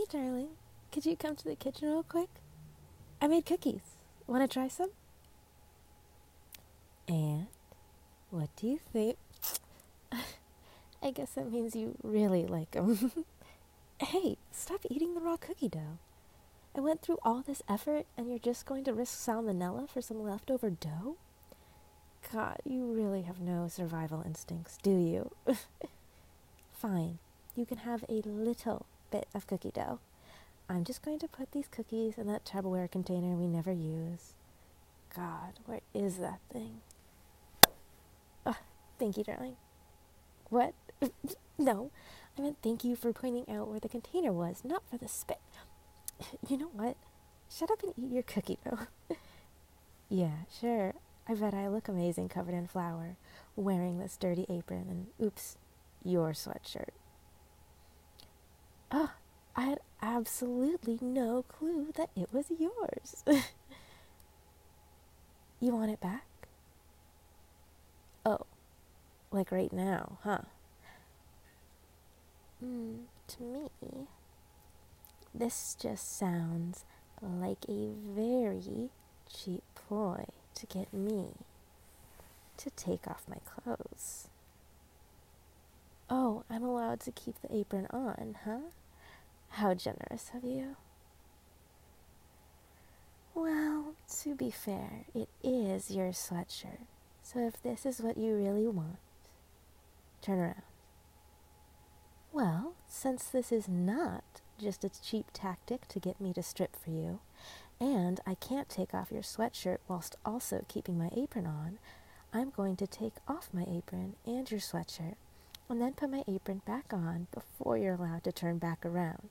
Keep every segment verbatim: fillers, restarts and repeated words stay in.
Hey, darling, could you come to the kitchen real quick? I made cookies. Want to try some? And what do you think? I guess that means you really like them. Hey, stop eating the raw cookie dough. I went through all this effort and you're just going to risk salmonella for some leftover dough? God, you really have no survival instincts, do you? Fine, you can have a little bit of cookie dough. I'm just going to put these cookies in that Tupperware container we never use. God, where is that thing? Oh, thank you, darling. What? No, I meant thank you for pointing out where the container was, not for the spit. You know what? Shut up and eat your cookie dough. Yeah, sure. I bet I look amazing covered in flour, wearing this dirty apron and, oops, your sweatshirt. Oh, I had absolutely no clue that it was yours. You want it back? Oh, like right now, huh? Mm, to me, this just sounds like a very cheap ploy to get me to take off my clothes. Oh, I'm allowed to keep the apron on, huh? How generous of you. Well, to be fair, it is your sweatshirt, so if this is what you really want, turn around. Well, since this is not just a cheap tactic to get me to strip for you, and I can't take off your sweatshirt whilst also keeping my apron on, I'm going to take off my apron and your sweatshirt, and then put my apron back on before you're allowed to turn back around.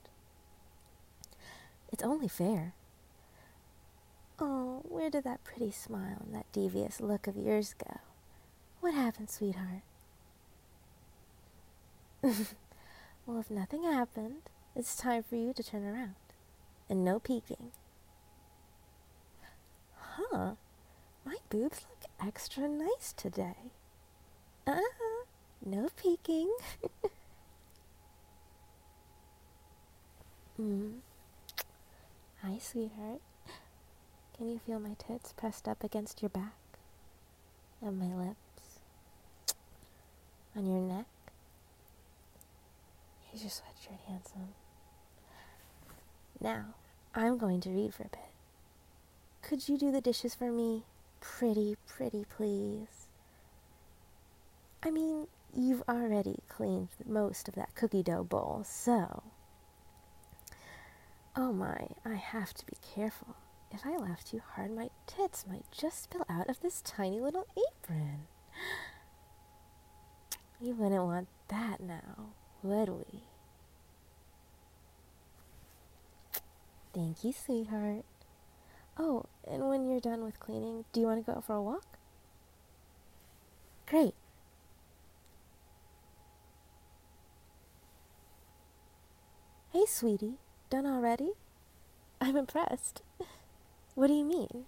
It's only fair. Oh, where did that pretty smile and that devious look of yours go? What happened, sweetheart? Well, if nothing happened, it's time for you to turn around. And no peeking. Huh? My boobs look extra nice today. Uh-uh. No peeking. mm. Hi, sweetheart. Can you feel my tits pressed up against your back? And my lips? On your neck? Here's your sweatshirt, handsome. Now, I'm going to read for a bit. Could you do the dishes for me? Pretty, pretty, please. I mean, you've already cleaned most of that cookie dough bowl, so... Oh my, I have to be careful. If I laugh too hard, my tits might just spill out of this tiny little apron. We wouldn't want that now, would we? Thank you, sweetheart. Oh, and when you're done with cleaning, do you want to go out for a walk? Great. Hey, sweetie, done already? I'm impressed. What do you mean?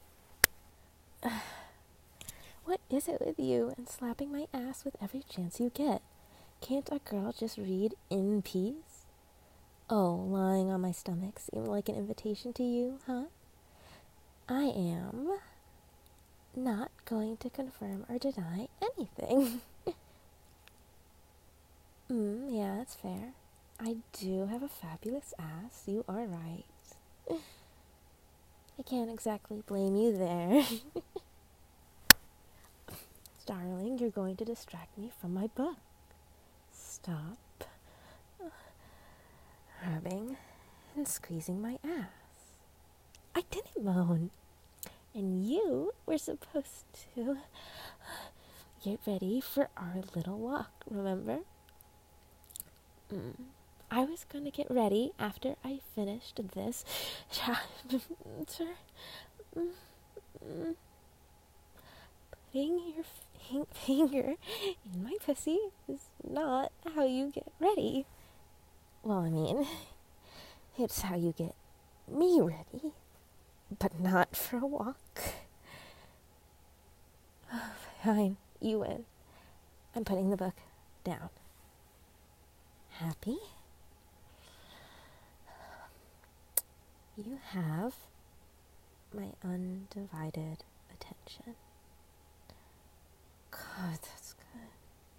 What is it with you and slapping my ass with every chance you get? Can't a girl just read in peace? Oh, lying on my stomach seemed like an invitation to you, huh? I am not going to confirm or deny anything. mm, yeah, that's fair. I do have a fabulous ass, you are right. I can't exactly blame you there. Darling, you're going to distract me from my book. Stop rubbing and squeezing my ass. I didn't moan. And you were supposed to get ready for our little walk, remember? Mm. I was going to get ready after I finished this chapter. Putting your f- finger in my pussy is not how you get ready. Well, I mean, it's how you get me ready, but not for a walk. Oh, fine, you win. I'm putting the book down. Happy? You have my undivided attention. God, that's good.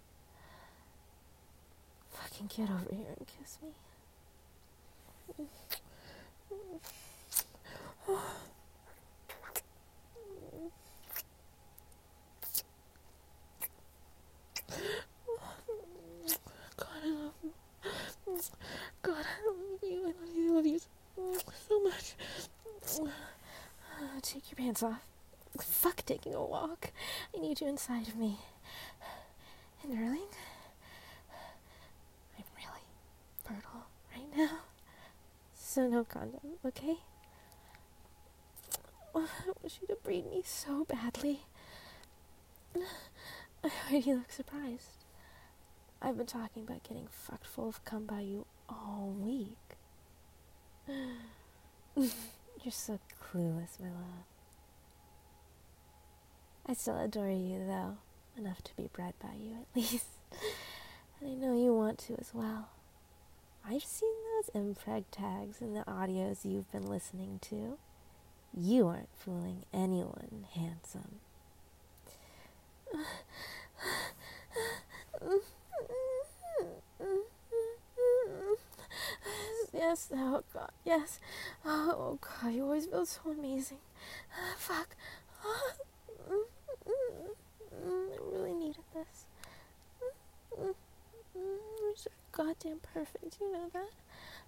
Fucking get over here and kiss me. God, I love you. God, I love you. I love you. I love you so much. Take your pants off. Fuck taking a walk. I need you inside of me. And darling, I'm really fertile right now. So no condom, okay? I want you to breed me so badly. I heard you look surprised. I've been talking about getting fucked full of cum by you all week. You're so clueless, my love. I still adore you, though, enough to be bred by you, at least. And I know you want to as well. I've seen those impreg tags in the audios you've been listening to. You aren't fooling anyone, handsome. Yes, oh God, yes. Oh God, you always feel so amazing. Fuck. I really needed this. You're so goddamn perfect, you know that?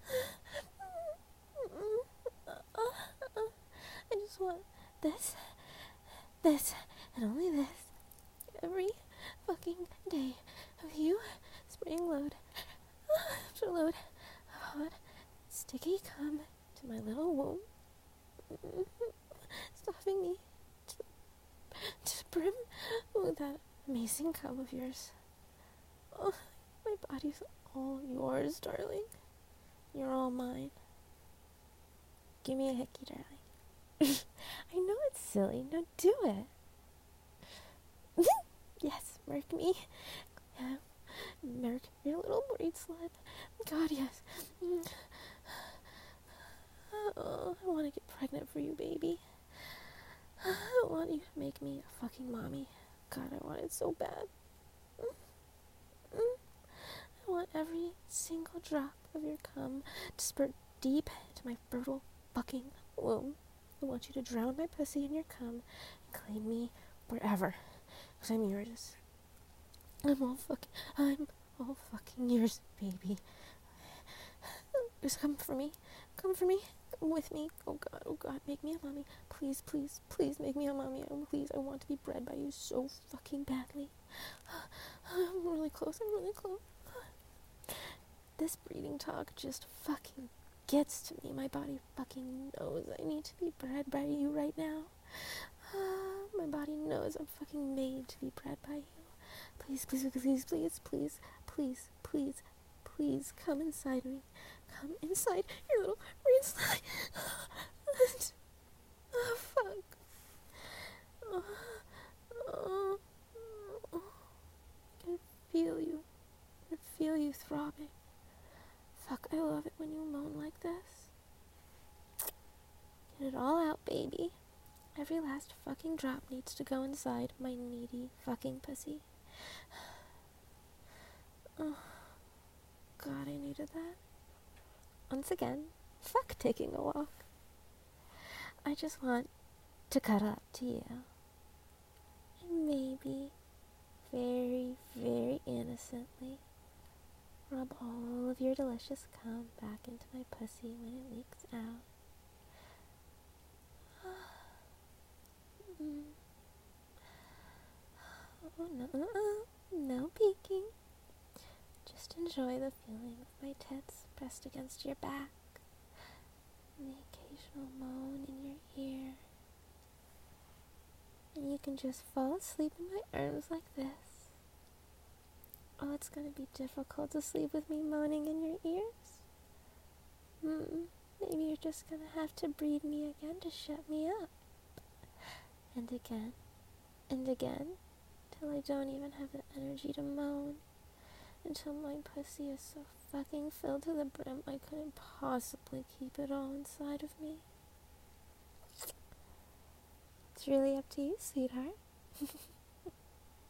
I just want this, this, and only this every fucking day of you spraying load after load of hot, sticky cum to my little womb, stuffing me to, to the brim with that amazing cum of yours. Oh, my body's all yours, darling. You're all mine. Give me a hickey, darling. I know it's silly. No, do it. Yes, mark me. Yeah, mark your little braid slut. God, yes. Oh, I want to get pregnant for you, baby. I want you to make me a fucking mommy. God, I want it so bad. I want every single drop of your cum to spurt deep into my fertile fucking womb. I want you to drown my pussy in your cum and claim me wherever. Because I'm yours. I'm all fucking, I'm all fucking yours, baby. Just come for me. Come for me. Come with me. Oh God, oh God, make me a mommy. Please, please, please make me a mommy. Oh, please, I want to be bred by you so fucking badly. I'm really close, I'm really close. This breeding talk just fucking gets to me. My body fucking knows I need to be bred by you right now. Uh, my body knows I'm fucking made to be bred by you. Please, please, please, please, please, please, please, please come inside me. Come inside your little brain slide. Oh, fuck. Oh, oh, oh. I can feel you. I can feel you throbbing. Fuck, I love it when you moan like this. Get it all out, baby. Every last fucking drop needs to go inside my needy fucking pussy. Oh, God, I needed that. Once again, fuck taking a walk. I just want to cut up to you. And maybe, very, very innocently, rub all of your delicious cum back into my pussy when it leaks out. Mm. Oh, no, uh-uh. No peeking. Just enjoy the feeling of my tits pressed against your back, and the occasional moan in your ear. And you can just fall asleep in my arms like this. Oh, it's gonna be difficult to sleep with me moaning in your ears. Mm, maybe you're just gonna have to breed me again to shut me up. And again, and again, till I don't even have the energy to moan, until my pussy is so fucking filled to the brim, I couldn't possibly keep it all inside of me. It's really up to you, sweetheart.